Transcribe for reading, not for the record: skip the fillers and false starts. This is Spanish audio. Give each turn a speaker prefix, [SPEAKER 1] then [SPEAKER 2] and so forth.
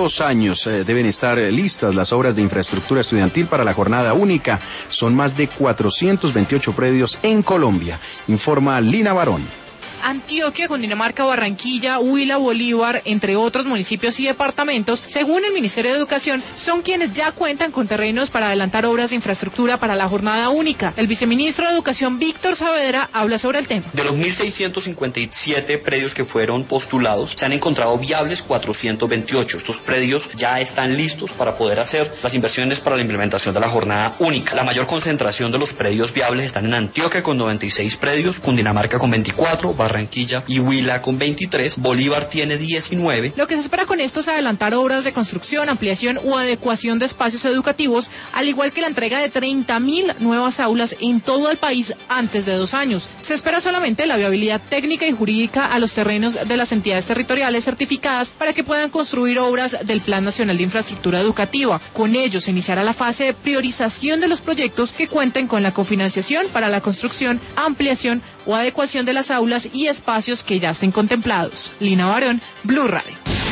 [SPEAKER 1] 2 años deben estar listas las obras de infraestructura estudiantil para la jornada única. Son más de 428 predios en Colombia, informa Lina Barón.
[SPEAKER 2] Antioquia, Cundinamarca, Barranquilla, Huila, Bolívar, entre otros municipios y departamentos, según el Ministerio de Educación, son quienes ya cuentan con terrenos para adelantar obras de infraestructura para la jornada única. El viceministro de Educación, Víctor Saavedra, habla sobre el tema.
[SPEAKER 3] De los 1.657 predios que fueron postulados, se han encontrado viables 428. Estos predios ya están listos para poder hacer las inversiones para la implementación de la jornada única. La mayor concentración de los predios viables están en Antioquia con 96 predios, Cundinamarca con 24, Barranquilla y Huila con 23, Bolívar tiene 19.
[SPEAKER 2] Lo que se espera con esto es adelantar obras de construcción, ampliación o adecuación de espacios educativos, al igual que la entrega de 30.000 nuevas aulas en todo el país antes de 2 años. Se espera solamente la viabilidad técnica y jurídica a los terrenos de las entidades territoriales certificadas para que puedan construir obras del Plan Nacional de Infraestructura Educativa. Con ello se iniciará la fase de priorización de los proyectos que cuenten con la cofinanciación para la construcción, ampliación o adecuación de las aulas y espacios que ya estén contemplados. Lina Barón, Blue Radio.